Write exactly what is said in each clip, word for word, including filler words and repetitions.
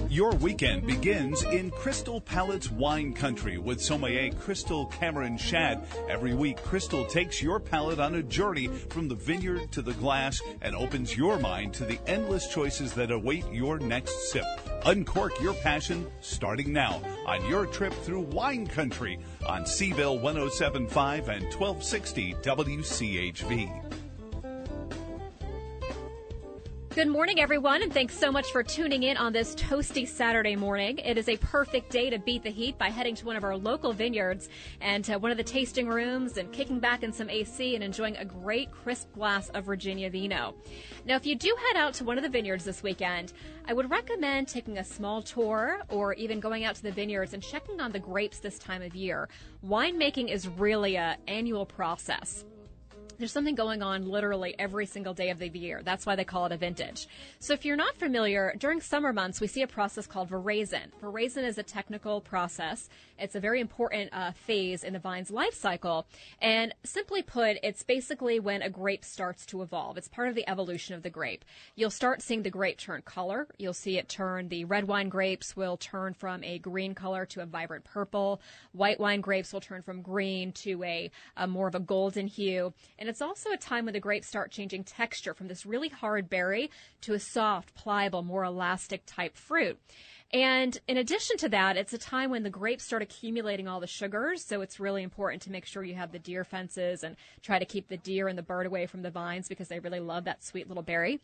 Your weekend begins in Crystal Palate's wine country with sommelier Crystal Cameron Shad. Every week, Crystal takes your palate on a journey from the vineyard to the glass and opens your mind to the endless choices that await your next sip. Uncork your passion starting now on your trip through wine country on Seaville one oh seven point five and twelve sixty W C H V. Good morning, everyone, and thanks so much for tuning in on this toasty Saturday morning. It is a perfect day to beat the heat by heading to one of our local vineyards and to one of the tasting rooms and kicking back in some A C and enjoying a great crisp glass of Virginia vino. Now, if you do head out to one of the vineyards this weekend, I would recommend taking a small tour or even going out to the vineyards and checking on the grapes this time of year. Winemaking is really an annual process. There's something going on literally every single day of the year. That's why they call it a vintage. So if you're not familiar, during summer months, we see a process called veraison. Veraison is a technical process. It's a very important uh, phase in the vine's life cycle. And simply put, it's basically when a grape starts to evolve. It's part of the evolution of the grape. You'll start seeing the grape turn color. You'll see it turn. The red wine grapes will turn from a green color to a vibrant purple. White wine grapes will turn from green to a, a more of a golden hue. And it's also a time when the grapes start changing texture from this really hard berry to a soft, pliable, more elastic type fruit. And in addition to that, it's a time when the grapes start accumulating all the sugars, so it's really important to make sure you have the deer fences and try to keep the deer and the bird away from the vines because they really love that sweet little berry.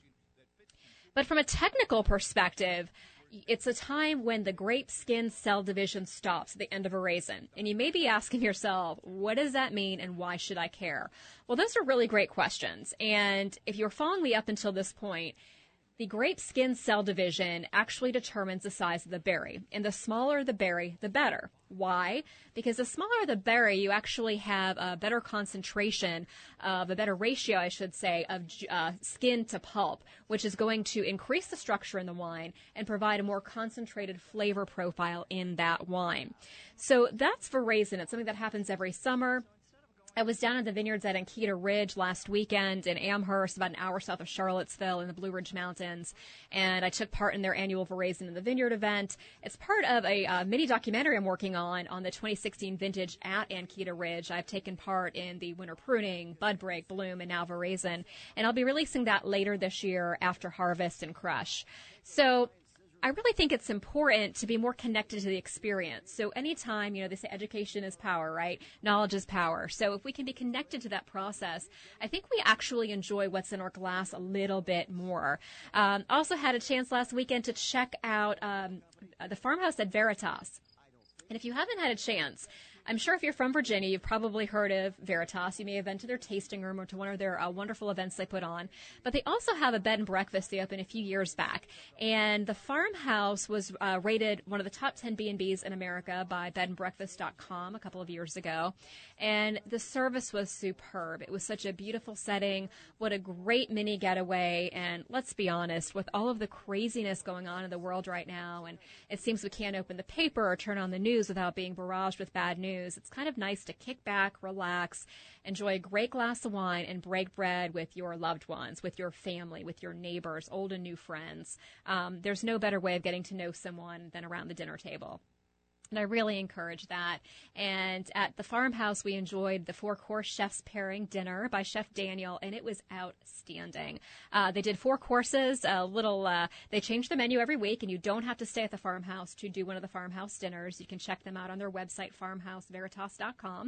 But from a technical perspective, it's a time when the grape skin cell division stops at the end of veraison. And you may be asking yourself, what does that mean and why should I care? Well, those are really great questions. And if you're following me up until this point, the grape skin cell division actually determines the size of the berry. And the smaller the berry, the better. Why? Because the smaller the berry, you actually have a better concentration of, a better ratio, I should say, of uh, skin to pulp, which is going to increase the structure in the wine and provide a more concentrated flavor profile in that wine. So that's veraison. It's something that happens every summer. I was down at the vineyards at Anketa Ridge last weekend in Amherst, about an hour south of Charlottesville in the Blue Ridge Mountains, and I took part in their annual Veraison in the Vineyard event. It's part of a uh, mini documentary I'm working on on the twenty sixteen vintage at Anketa Ridge. I've taken part in the winter pruning, bud break, bloom, and now Veraison, and I'll be releasing that later this year after harvest and crush. So I really think it's important to be more connected to the experience. So anytime, you know, they say education is power, right? Knowledge is power. So if we can be connected to that process, I think we actually enjoy what's in our glass a little bit more. Um, also had a chance last weekend to check out um, the farmhouse at Veritas. And if you haven't had a chance, I'm sure if you're from Virginia, you've probably heard of Veritas. You may have been to their tasting room or to one of their uh, wonderful events they put on. But they also have a bed and breakfast they opened a few years back. And the farmhouse was uh, rated one of the top ten B and Bs in America by bed and breakfast dot com a couple of years ago. And the service was superb. It was such a beautiful setting. What a great mini getaway. And let's be honest, with all of the craziness going on in the world right now, and it seems we can't open the paper or turn on the news without being barraged with bad news. It's kind of nice to kick back, relax, enjoy a great glass of wine, and break bread with your loved ones, with your family, with your neighbors, old and new friends. Um, there's no better way of getting to know someone than around the dinner table. And I really encourage that. And at the farmhouse, we enjoyed the four-course chef's pairing dinner by Chef Daniel, and it was outstanding. Uh, they did four courses, a little, uh, they change the menu every week, and you don't have to stay at the farmhouse to do one of the farmhouse dinners. You can check them out on their website, farmhouse veritas dot com.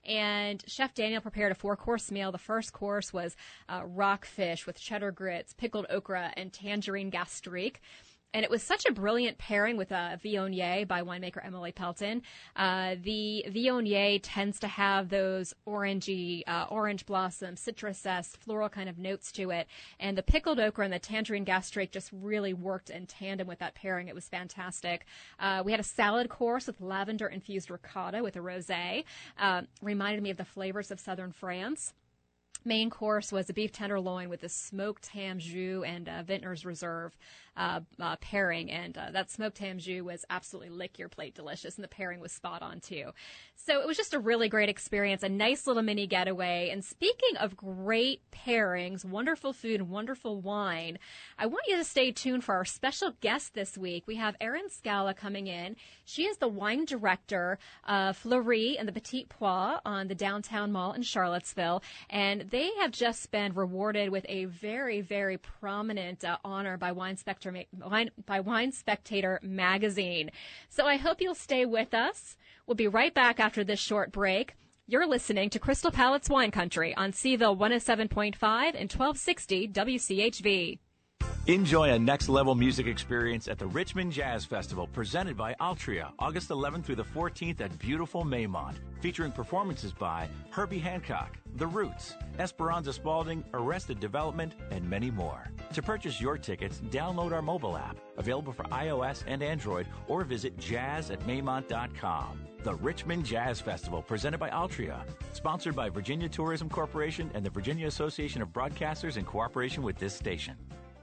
And Chef Daniel prepared a four-course meal. The first course was uh, rockfish with cheddar grits, pickled okra, and tangerine gastrique. And it was such a brilliant pairing with a Viognier by winemaker Emily Pelton. Uh, the Viognier tends to have those orangey, uh, orange blossom, citrus zest, floral kind of notes to it. And the pickled okra and the tangerine gastrique just really worked in tandem with that pairing. It was fantastic. Uh, we had a salad course with lavender-infused ricotta with a rosé. Uh, reminded me of the flavors of southern France. Main course was a beef tenderloin with a smoked ham jus and uh, Vintner's Reserve uh, uh, pairing. And uh, that smoked ham jus was absolutely lick your plate delicious, and the pairing was spot on, too. So it was just a really great experience, a nice little mini getaway. And speaking of great pairings, wonderful food, and wonderful wine, I want you to stay tuned for our special guest this week. We have Erin Scala coming in. She is the wine director of Fleury and the Petit Pois on the Downtown Mall in Charlottesville. And they have just been rewarded with a very, very prominent uh, honor by Wine Spectator, Wine, by Wine Spectator magazine. So I hope you'll stay with us. We'll be right back after this short break. You're listening to Crystal Palate's Wine Country on Seville one oh seven point five and twelve sixty W C H V. Enjoy a next-level music experience at the Richmond Jazz Festival presented by Altria, August eleventh through the fourteenth at beautiful Maymont, featuring performances by Herbie Hancock, The Roots, Esperanza Spalding, Arrested Development, and many more. To purchase your tickets, download our mobile app, available for iOS and Android, or visit jazz at maymont dot com. The Richmond Jazz Festival, presented by Altria, sponsored by Virginia Tourism Corporation and the Virginia Association of Broadcasters in cooperation with this station.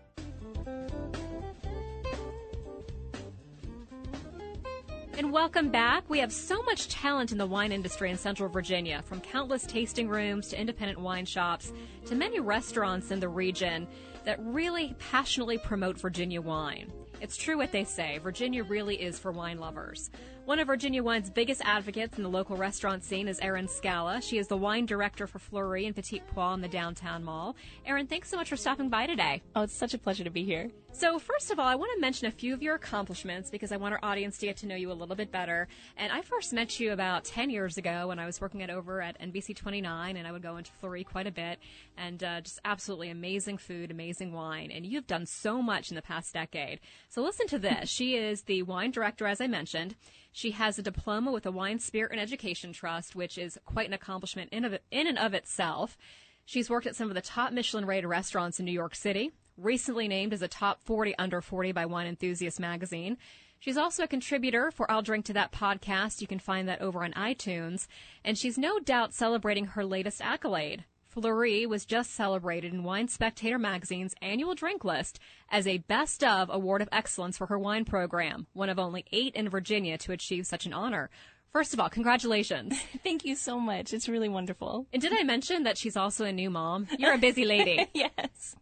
And welcome back. We have so much talent in the wine industry in Central Virginia, from countless tasting rooms to independent wine shops to many restaurants in the region that really passionately promote Virginia wine. It's true what they say. Virginia really is for wine lovers. One of Virginia wine's biggest advocates in the local restaurant scene is Erin Scala. She is the wine director for Fleury and Petit Pois in the Downtown Mall. Erin, thanks so much for stopping by today. Oh, it's such a pleasure to be here. So first of all, I want to mention a few of your accomplishments because I want our audience to get to know you a little bit better. And I first met you about ten years ago when I was working at over at N B C twenty-nine, and I would go into Fleury quite a bit, and uh, just absolutely amazing food, amazing wine. And you've done so much in the past decade. So listen to this. She is the wine director, as I mentioned. She has a diploma with the Wine Spirit and Education Trust, which is quite an accomplishment in, of it, in and of itself. She's worked at some of the top Michelin-rated restaurants in New York City, recently named as a top forty under forty by Wine Enthusiast magazine. She's also a contributor for I'll Drink to That podcast. You can find that over on iTunes. And she's no doubt celebrating her latest accolade. Fleury was just celebrated in Wine Spectator magazine's annual drink list as a Best of Award of Excellence for her wine program, one of only eight in Virginia to achieve such an honor. First of all, congratulations. Thank you so much. It's really wonderful. And did I mention that she's also a new mom? You're a busy lady. Yes.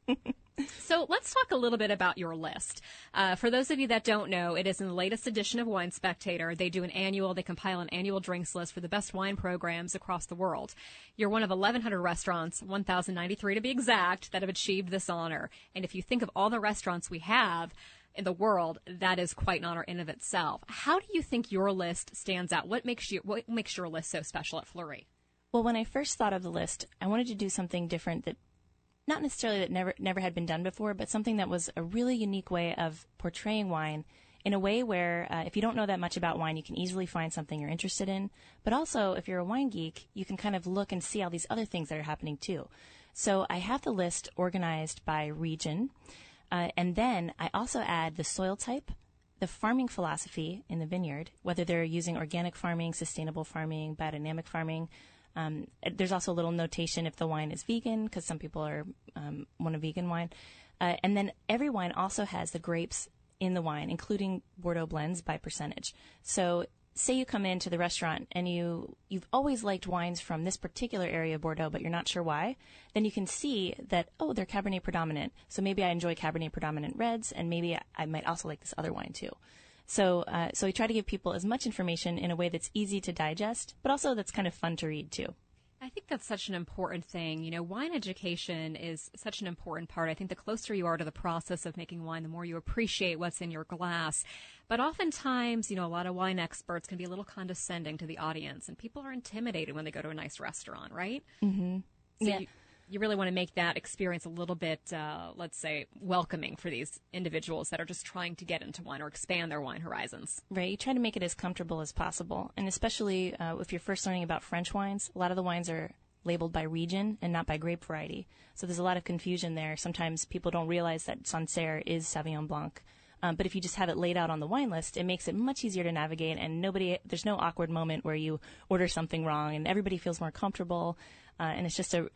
So let's talk a little bit about your list. Uh, for those of you that don't know, it is in the latest edition of Wine Spectator. They do an annual, they compile an annual drinks list for the best wine programs across the world. You're one of eleven hundred restaurants, one thousand ninety-three to be exact, that have achieved this honor. And if you think of all the restaurants we have in the world, that is quite an honor in of itself. How do you think your list stands out? What makes you, what makes your list so special at Fleury? Well, when I first thought of the list, I wanted to do something different that not necessarily that never never had been done before, but something that was a really unique way of portraying wine in a way where uh, if you don't know that much about wine, you can easily find something you're interested in. But also, if you're a wine geek, you can kind of look and see all these other things that are happening too. So I have the list organized by region, uh, and then I also add the soil type, the farming philosophy in the vineyard, whether they're using organic farming, sustainable farming, biodynamic farming. Um, there's also a little notation if the wine is vegan, because some people are um, want a vegan wine. Uh, and then every wine also has the grapes in the wine, including Bordeaux blends by percentage. So say you come into the restaurant and you, you've always liked wines from this particular area of Bordeaux, but you're not sure why, then you can see that, oh, they're Cabernet predominant. So maybe I enjoy Cabernet predominant reds, and maybe I might also like this other wine too. So, uh, so we try to give people as much information in a way that's easy to digest, but also that's kind of fun to read too. I think that's such an important thing. You know, wine education is such an important part. I think the closer you are to the process of making wine, the more you appreciate what's in your glass. But oftentimes, you know, a lot of wine experts can be a little condescending to the audience, and people are intimidated when they go to a nice restaurant, right? Mm-hmm. So yeah. you, you really want to make that experience a little bit, uh, let's say, welcoming for these individuals that are just trying to get into wine or expand their wine horizons. Right. You try to make it as comfortable as possible. And especially uh, if you're first learning about French wines, a lot of the wines are labeled by region and not by grape variety. So there's a lot of confusion there. Sometimes people don't realize that Sancerre is Sauvignon Blanc. Um, but if you just have it laid out on the wine list, it makes it much easier to navigate, and nobody, there's no awkward moment where you order something wrong, and everybody feels more comfortable. Uh, and it's just a, a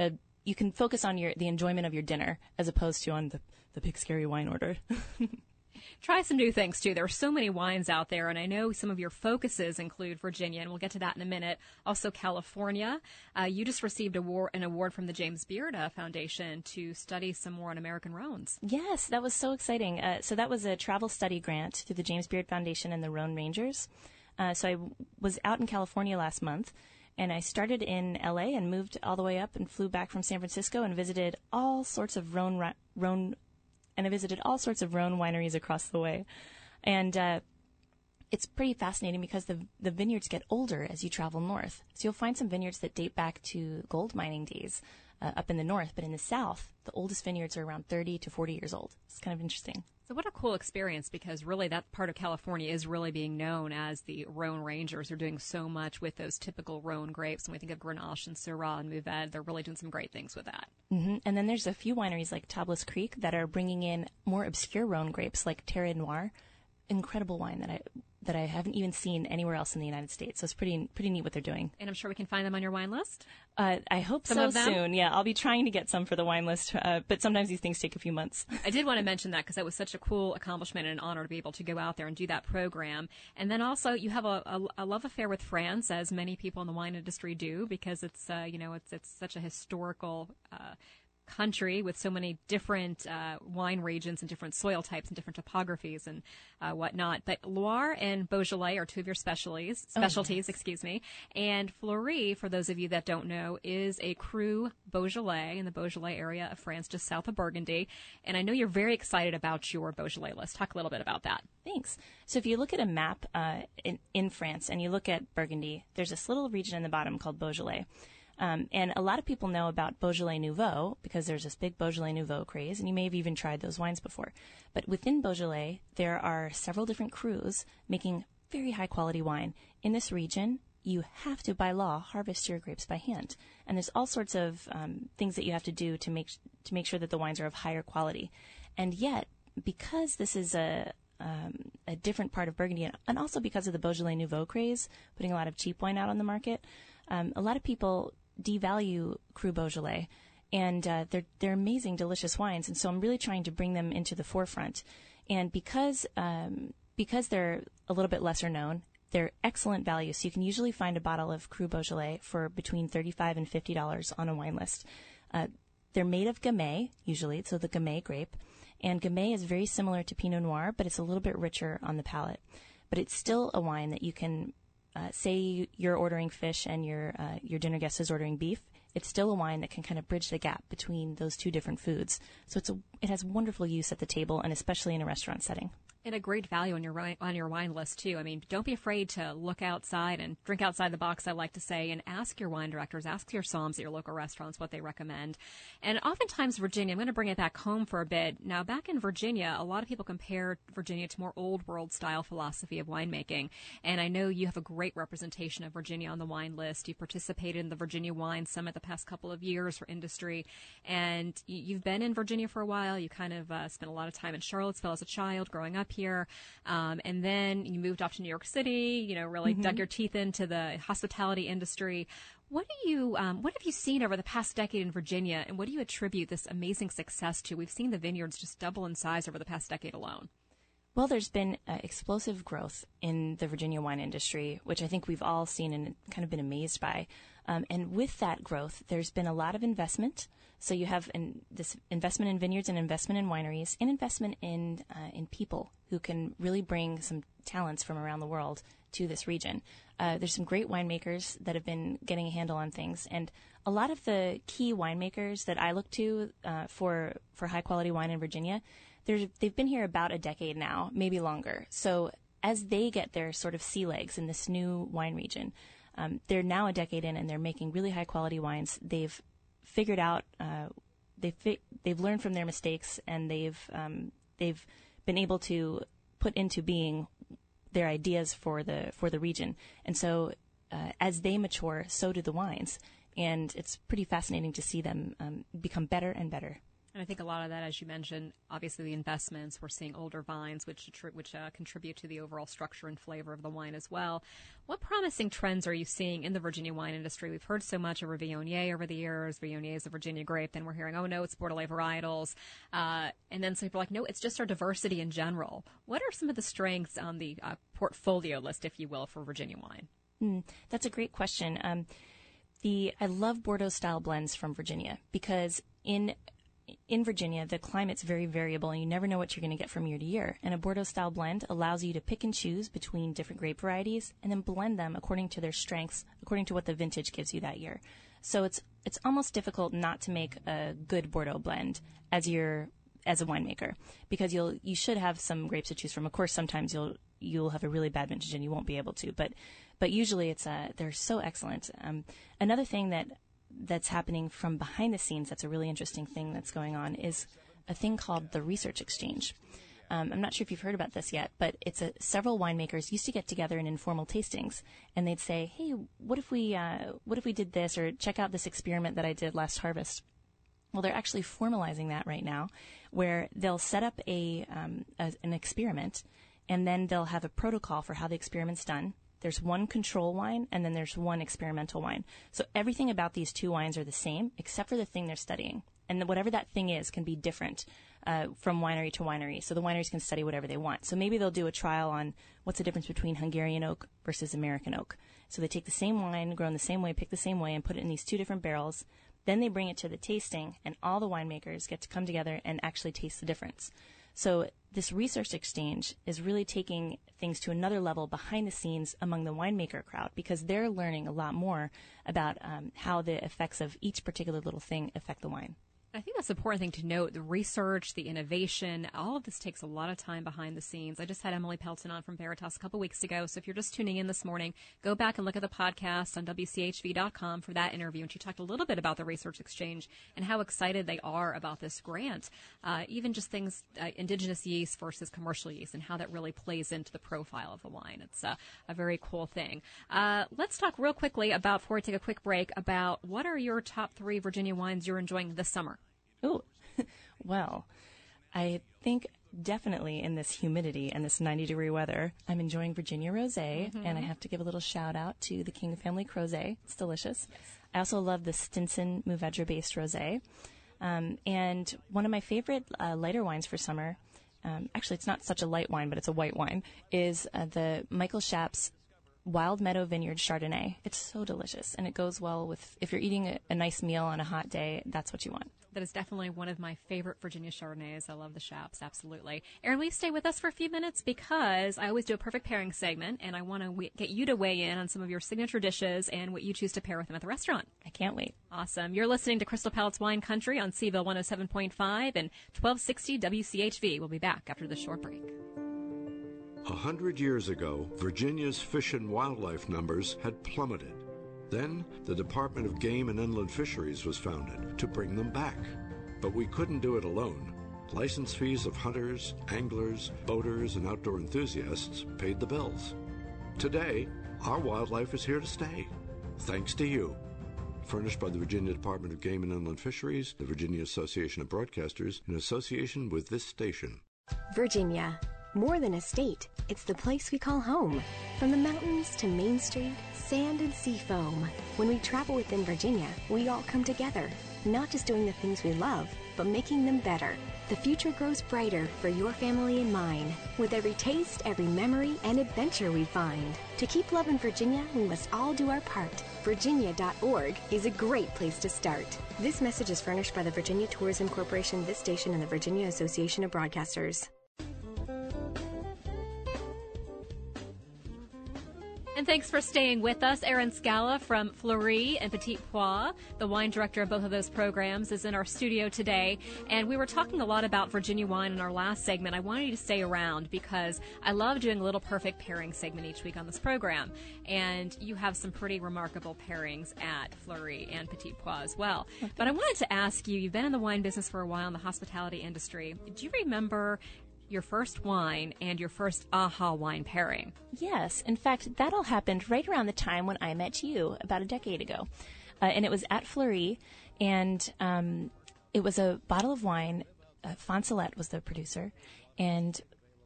you can focus on your the enjoyment of your dinner as opposed to on the, the big scary wine order. Try some new things, too. There are so many wines out there, and I know some of your focuses include Virginia, and we'll get to that in a minute. Also, California. Uh, you just received award, an award from the James Beard uh, Foundation to study some more on American Rhones. Yes, that was so exciting. Uh, so that was a travel study grant through the James Beard Foundation and the Rhone Rangers. Uh, so I w- was out in California last month, and I started in L A and moved all the way up and flew back from San Francisco and visited all sorts of Rhone, Rhone and I visited all sorts of Rhone wineries across the way. And uh, it's pretty fascinating because the the vineyards get older as you travel north. So you'll find some vineyards that date back to gold mining days uh, up in the north, but in the south, the oldest vineyards are around thirty to forty years old. It's kind of interesting. So what a cool experience, because really that part of California is really being known as the Rhone Rangers. They're doing so much with those typical Rhone grapes. When we think of Grenache and Syrah and Mourvedre, they're really doing some great things with that. Mm-hmm. And then there's a few wineries like Tablas Creek that are bringing in more obscure Rhone grapes like Terre Noire. Incredible wine that I that I haven't even seen anywhere else in the United States. So it's pretty pretty neat what they're doing. And I'm sure we can find them on your wine list? Uh, I hope some so of them? soon. Yeah, I'll be trying to get some for the wine list, uh, but sometimes these things take a few months. I did want to mention that because that was such a cool accomplishment and an honor to be able to go out there and do that program. And then also you have a, a, a love affair with France, as many people in the wine industry do, because it's uh, you know it's it's such a historical uh country with so many different uh, wine regions and different soil types and different topographies and uh, whatnot. But Loire and Beaujolais are two of your specialties, specialties, oh, yes. excuse me. And Fleury, for those of you that don't know, is a Cru Beaujolais in the Beaujolais area of France, just south of Burgundy. And I know you're very excited about your Beaujolais list. Talk a little bit about that. Thanks. So if you look at a map uh, in, in France and you look at Burgundy, there's this little region in the bottom called Beaujolais. Um, and a lot of people know about Beaujolais Nouveau because there's this big Beaujolais Nouveau craze, and you may have even tried those wines before. But within Beaujolais, there are several different crus making very high-quality wine. In this region, you have to, by law, harvest your grapes by hand. And there's all sorts of um, things that you have to do to make to make sure that the wines are of higher quality. And yet, because this is a um, a different part of Burgundy, and also because of the Beaujolais Nouveau craze, putting a lot of cheap wine out on the market, um, a lot of people devalue Cru Beaujolais, and uh, they're they're amazing, delicious wines. And so I'm really trying to bring them into the forefront. And because um, because they're a little bit lesser known, they're excellent value. So you can usually find a bottle of Cru Beaujolais for between thirty-five and fifty dollars on a wine list. Uh, they're made of Gamay, usually, so the Gamay grape. And Gamay is very similar to Pinot Noir, but it's a little bit richer on the palate. But it's still a wine that you can Uh, say you're ordering fish and your uh, your dinner guest is ordering beef, it's still a wine that can kind of bridge the gap between those two different foods. So it's a, it has wonderful use at the table, and especially in a restaurant setting. And a great value on your on your wine list, too. I mean, don't be afraid to look outside and drink outside the box, I like to say, and ask your wine directors, ask your somms at your local restaurants what they recommend. And oftentimes, Virginia, I'm going to bring it back home for a bit. Now, back in Virginia, a lot of people compare Virginia to more old world style philosophy of winemaking. And I know you have a great representation of Virginia on the wine list. You participated in the Virginia Wine Summit the past couple of years for industry. And you've been in Virginia for a while. You kind of uh, spent a lot of time in Charlottesville as a child growing up here. Um, and then you moved off to New York City, you know, really mm-hmm. dug your teeth into the hospitality industry. What do you, um, what have you seen over the past decade in Virginia, and what do you attribute this amazing success to? We've seen the vineyards just double in size over the past decade alone. Well, there's been uh, explosive growth in the Virginia wine industry, which I think we've all seen and kind of been amazed by. Um, and with that growth, there's been a lot of investment. So you have in, this investment in vineyards and investment in wineries and investment in uh, in people who can really bring some talents from around the world to this region. Uh, there's some great winemakers that have been getting a handle on things. And a lot of the key winemakers that I look to uh, for, for high-quality wine in Virginia, they've been here about a decade now, maybe longer. So as they get their sort of sea legs in this new wine region, um, they're now a decade in and they're making really high-quality wines. They've figured out, uh, they've fi- they've learned from their mistakes, and they've um, they've been able to put into being their ideas for the for the region. And so uh, as they mature, so do the wines, and it's pretty fascinating to see them um, become better and better. And I think a lot of that, as you mentioned, obviously the investments, we're seeing older vines, which which uh, contribute to the overall structure and flavor of the wine as well. What promising trends are you seeing in the Virginia wine industry? We've heard so much over Viognier over the years. Viognier is a Virginia grape. Then we're hearing, oh, no, it's Bordelais varietals. Uh, and then some people are like, no, it's just our diversity in general. What are some of the strengths on the uh, portfolio list, if you will, for Virginia wine? Mm, that's a great question. Um, the I love Bordeaux-style blends from Virginia because in In Virginia, the climate's very variable, and you never know what you're going to get from year to year. And a Bordeaux-style blend allows you to pick and choose between different grape varieties and then blend them according to their strengths, according to what the vintage gives you that year. So it's it's almost difficult not to make a good Bordeaux blend as your as a winemaker, because you'll you should have some grapes to choose from. Of course, sometimes you'll you'll have a really bad vintage and you won't be able to, but but usually it's uh they're so excellent. Um, another thing that that's happening from behind the scenes, that's a really interesting thing that's going on, is a thing called the Research Exchange. Um, I'm not sure if you've heard about this yet, but it's a, several winemakers used to get together in informal tastings, and they'd say, hey, what if we uh, what if we did this, or check out this experiment that I did last harvest. Well, they're actually formalizing that right now, where they'll set up a, um, a an experiment, and then they'll have a protocol for how the experiment's done. There's one control wine, and then there's one experimental wine. So everything about these two wines are the same, except for the thing they're studying. And whatever that thing is can be different uh, from winery to winery. So the wineries can study whatever they want. So maybe they'll do a trial on what's the difference between Hungarian oak versus American oak. So they take the same wine, grown the same way, pick the same way, and put it in these two different barrels. Then they bring it to the tasting, and all the winemakers get to come together and actually taste the difference. So this research exchange is really taking things to another level behind the scenes among the winemaker crowd, because they're learning a lot more about um, how the effects of each particular little thing affect the wine. I think that's an important thing to note. The research, the innovation, all of this takes a lot of time behind the scenes. I just had Emily Pelton on from Veritas a couple weeks ago. So if you're just tuning in this morning, go back and look at the podcast on W C H V dot com for that interview. And she talked a little bit about the Research Exchange and how excited they are about this grant. Uh, even just things, uh, indigenous yeast versus commercial yeast, and how that really plays into the profile of the wine. It's uh, a very cool thing. Uh, let's talk real quickly about, before we take a quick break, about what are your top three Virginia wines you're enjoying this summer? Oh, well, I think definitely in this humidity and this ninety degree weather, I'm enjoying Virginia Rosé, mm-hmm. and I have to give a little shout out to the King Family Crozet. It's delicious. Yes. I also love the Stinson Mourvedre based rosé. Um, and one of my favorite uh, lighter wines for summer, um, actually it's not such a light wine, but it's a white wine, is uh, the Michael Schaap's Wild Meadow Vineyard Chardonnay. It's so delicious, and it goes well with, if you're eating a, a nice meal on a hot day, that's what you want. That is definitely one of my favorite Virginia Chardonnays. I love the Schaap's, absolutely. Erin, will you stay with us for a few minutes? Because I always do a perfect pairing segment, and I want to w- get you to weigh in on some of your signature dishes and what you choose to pair with them at the restaurant. I can't wait. Awesome. You're listening to Crystal Palate's Wine Country on Seville one oh seven point five and twelve sixty W C H V. We'll be back after this short break. A hundred years ago, Virginia's fish and wildlife numbers had plummeted. Then, the Department of Game and Inland Fisheries was founded to bring them back. But we couldn't do it alone. License fees of hunters, anglers, boaters, and outdoor enthusiasts paid the bills. Today, our wildlife is here to stay, thanks to you. Furnished by the Virginia Department of Game and Inland Fisheries, the Virginia Association of Broadcasters, in association with this station. Virginia. More than a state, it's the place we call home. From the mountains to Main Street, sand and sea foam. When we travel within Virginia, we all come together, not just doing the things we love, but making them better. The future grows brighter for your family and mine, with every taste, every memory, and adventure we find. To keep loving Virginia, we must all do our part. Virginia dot org is a great place to start. This message is furnished by the Virginia Tourism Corporation, this station, and the Virginia Association of Broadcasters. And thanks for staying with us. Erin Scala from Fleury and Petit Pois, the wine director of both of those programs, is in our studio today. And we were talking a lot about Virginia wine in our last segment. I wanted you to stay around because I love doing a little perfect pairing segment each week on this program. And you have some pretty remarkable pairings at Fleury and Petit Pois as well. Okay. But I wanted to ask you, you've been in the wine business for a while in the hospitality industry. Do you remember your first wine and your first aha wine pairing? Yes. In fact, that all happened right around the time when I met you about a decade ago. Uh, and it was at Fleury. And um, it was a bottle of wine. Uh, Fonsalette was the producer, and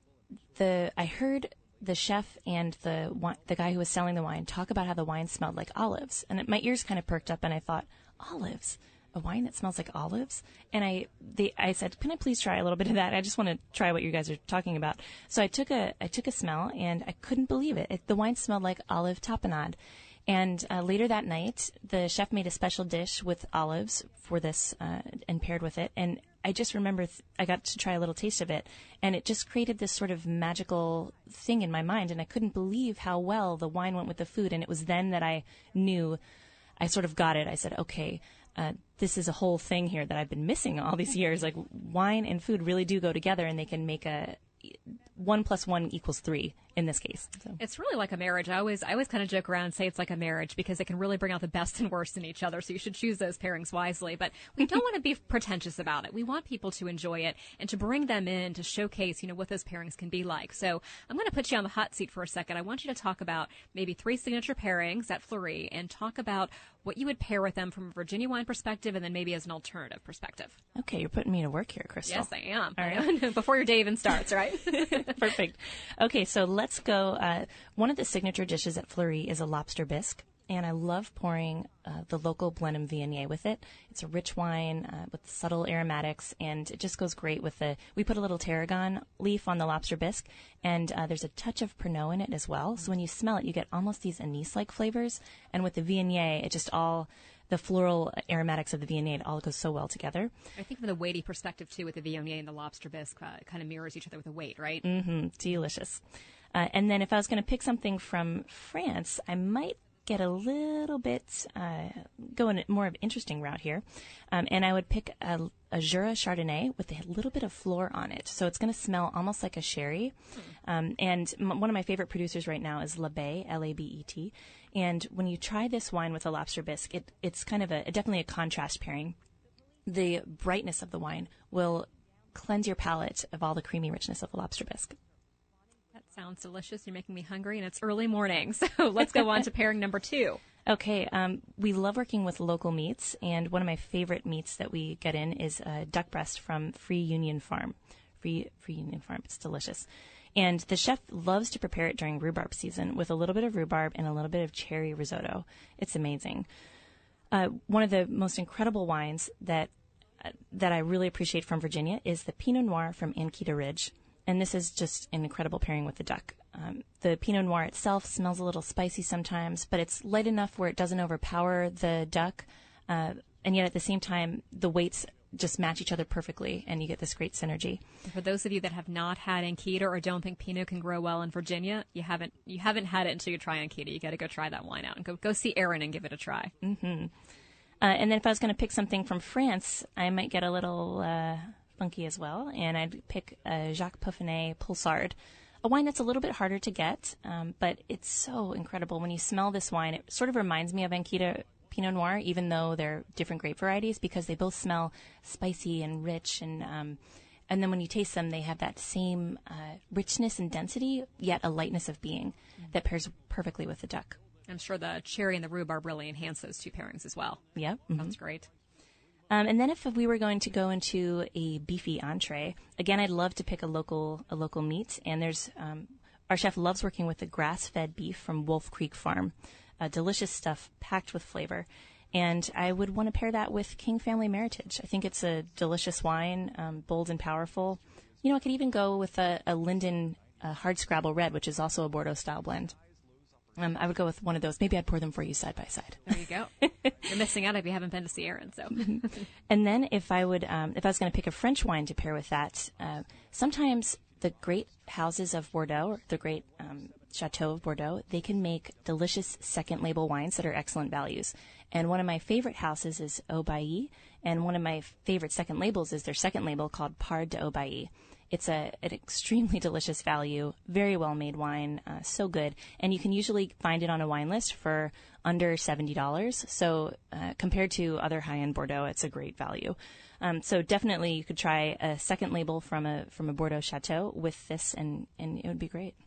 the I heard the chef and the wi- the guy who was selling the wine talk about how the wine smelled like olives, and it, my ears kind of perked up, and I thought, olives, a wine that smells like olives? And I they I said, can I please try a little bit of that? I just want to try what you guys are talking about. So I took a I took a smell, and I couldn't believe it. it the wine smelled like olive tapenade. And uh, later that night, the chef made a special dish with olives for this uh, and paired with it. And I just remember th- I got to try a little taste of it, and it just created this sort of magical thing in my mind. And I couldn't believe how well the wine went with the food. And it was then that I knew, I sort of got it. I said, okay, uh, this is a whole thing here that I've been missing all these years. Like, wine and food really do go together, and they can make a one plus one equals three in this case. So. It's really like a marriage. I always, I always kind of joke around and say it's like a marriage because it can really bring out the best and worst in each other. So you should choose those pairings wisely. But we don't want to be pretentious about it. We want people to enjoy it and to bring them in to showcase, you know, what those pairings can be like. So I'm going to put you on the hot seat for a second. I want you to talk about maybe three signature pairings at Fleury and talk about what you would pair with them from a Virginia wine perspective and then maybe as an alternative perspective. Okay, you're putting me to work here, Crystal. Yes, I am. All right. Before your day even starts, right? Perfect. Okay, so let's go. Uh, one of the signature dishes at Fleury is a lobster bisque, and I love pouring uh, the local Blenheim Viognier with it. It's a rich wine uh, with subtle aromatics, and it just goes great with the. We put a little tarragon leaf on the lobster bisque, and uh, there's a touch of Pernod in it as well. So when you smell it, you get almost these anise-like flavors, and with the Viognier, it just all. The floral aromatics of the Viognier all goes so well together. I think from the weighty perspective, too, with the Viognier and the lobster bisque, uh, it kind of mirrors each other with the weight, right? Mm-hmm. Delicious. Uh, and then if I was going to pick something from France, I might get a little bit, uh, go in a more of an interesting route here. Um, and I would pick a, a Jura Chardonnay with a little bit of flor on it. So it's going to smell almost like a sherry. Hmm. Um, and m- one of my favorite producers right now is Labet, L A B E T. And when you try this wine with a lobster bisque, it, it's kind of a, definitely a contrast pairing. The brightness of the wine will cleanse your palate of all the creamy richness of the lobster bisque. Sounds delicious. You're making me hungry, and it's early morning. So let's go on to pairing number two. Okay. Um, we love working with local meats, and one of my favorite meats that we get in is a duck breast from Free Union Farm. Free Free Union Farm. It's delicious. And the chef loves to prepare it during rhubarb season with a little bit of rhubarb and a little bit of cherry risotto. It's amazing. Uh, one of the most incredible wines that uh, that I really appreciate from Virginia is the Pinot Noir from Ankita Ridge. And this is just an incredible pairing with the duck. Um, the Pinot Noir itself smells a little spicy sometimes, but it's light enough where it doesn't overpower the duck. Uh, and yet at the same time, the weights just match each other perfectly, and you get this great synergy. For those of you that have not had Ankita or don't think Pinot can grow well in Virginia, you haven't you haven't had it until you try Ankita. You got to go try that wine out and go go see Erin and give it a try. Mm-hmm. Uh, and then if I was going to pick something from France, I might get a little uh, funky as well, and I'd pick a Jacques Puffinet Pulsard, a wine that's a little bit harder to get, um, but it's so incredible. When you smell this wine, it sort of reminds me of Ankita Pinot Noir, even though they're different grape varieties, because they both smell spicy and rich, and um, and then when you taste them, they have that same uh, richness and density, yet a lightness of being mm-hmm. that pairs perfectly with the duck. I'm sure the cherry and the rhubarb really enhance those two pairings as well. Yeah. Mm-hmm. Sounds great. Um, and then if we were going to go into a beefy entree, again, I'd love to pick a local a local meat. And there's um, our chef loves working with the grass-fed beef from Wolf Creek Farm. Uh, delicious stuff, packed with flavor. And I would want to pair that with King Family Meritage. I think it's a delicious wine, um, bold and powerful. You know, I could even go with a, a Linden uh, Hard Scrabble Red, which is also a Bordeaux-style blend. Um, I would go with one of those. Maybe I'd pour them for you side by side. There you go. You're missing out if you haven't been to see Erin. So. And then if I would, um, if I was going to pick a French wine to pair with that, uh, sometimes the great houses of Bordeaux, or the great um, chateau of Bordeaux, they can make delicious second label wines that are excellent values. And one of my favorite houses is Aubailly, and one of my favorite second labels is their second label called Part de Aubailly. It's a, an extremely delicious value, very well-made wine, uh, so good. And you can usually find it on a wine list for under seventy dollars. So uh, compared to other high-end Bordeaux, it's a great value. Um, so definitely you could try a second label from a from a Bordeaux chateau with this, and, and it would be great.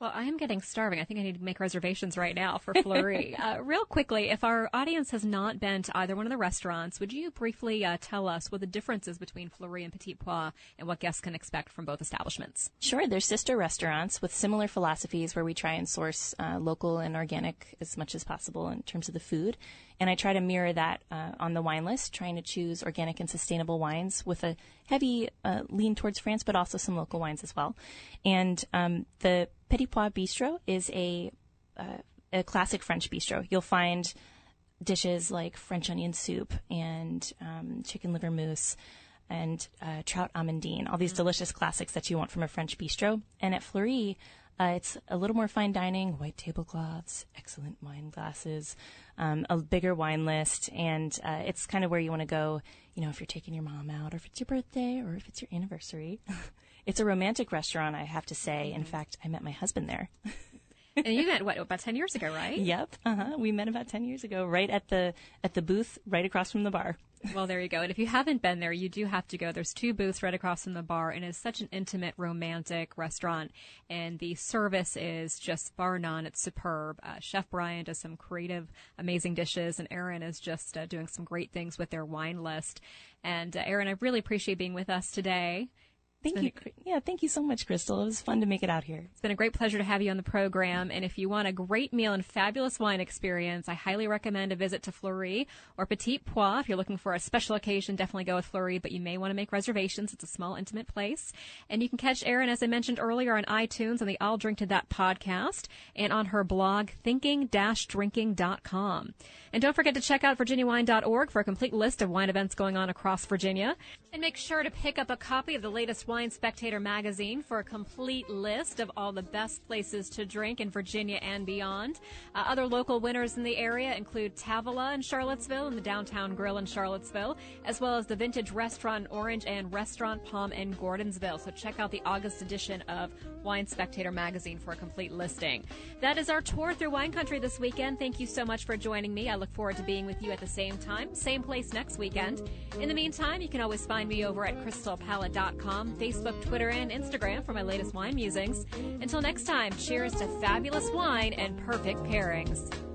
Well, I am getting starving. I think I need to make reservations right now for Fleury. uh, real quickly, if our audience has not been to either one of the restaurants, would you briefly uh, tell us what the difference is between Fleury and Petit Pois and what guests can expect from both establishments? Sure. They're sister restaurants with similar philosophies where we try and source uh, local and organic as much as possible in terms of the food. And I try to mirror that uh, on the wine list, trying to choose organic and sustainable wines with a heavy uh, lean towards France, but also some local wines as well. And um, the Petit Pois Bistro is a uh, a classic French bistro. You'll find dishes like French onion soup and um, chicken liver mousse and uh, trout amandine, all these delicious classics that you want from a French bistro. And at Fleury, Uh, it's a little more fine dining, white tablecloths, excellent wine glasses, um, a bigger wine list, and uh, it's kind of where you want to go, you know, if you're taking your mom out, or if it's your birthday, or if it's your anniversary. It's a romantic restaurant, I have to say. In fact, I met my husband there. And you met, what, about ten years ago, right? Yep. Uh-huh. We met about ten years ago, right at the at the booth right across from the bar. Well, there you go. And if you haven't been there, you do have to go. There's two booths right across from the bar, and it's such an intimate, romantic restaurant. And the service is just bar none. It's superb. Uh, Chef Brian does some creative, amazing dishes, and Aaron is just uh, doing some great things with their wine list. And uh, Aaron, I really appreciate being with us today. Thank you. Yeah, thank you so much, Crystal. It was fun to make it out here. It's been a great pleasure to have you on the program. And if you want a great meal and fabulous wine experience, I highly recommend a visit to Fleury or Petit Pois. If you're looking for a special occasion, definitely go with Fleury, but you may want to make reservations. It's a small, intimate place. And you can catch Erin, as I mentioned earlier, on iTunes on the I'll Drink to That podcast and on her blog, thinking dash drinking dot com. And don't forget to check out virginia wine dot org for a complete list of wine events going on across Virginia. And make sure to pick up a copy of the latest Wine Spectator magazine for a complete list of all the best places to drink in Virginia and beyond. Uh, other local winners in the area include Tavola in Charlottesville and the Downtown Grill in Charlottesville, as well as the Vintage Restaurant in Orange and Restaurant Palm in Gordonsville. So check out the August edition of Wine Spectator magazine for a complete listing. That is our tour through wine country this weekend. Thank you so much for joining me. I look forward to being with you at the same time, same place next weekend. In the meantime, you can always find me over at crystal palate dot com, Facebook, Twitter, and Instagram for my latest wine musings. Until next time, cheers to fabulous wine and perfect pairings.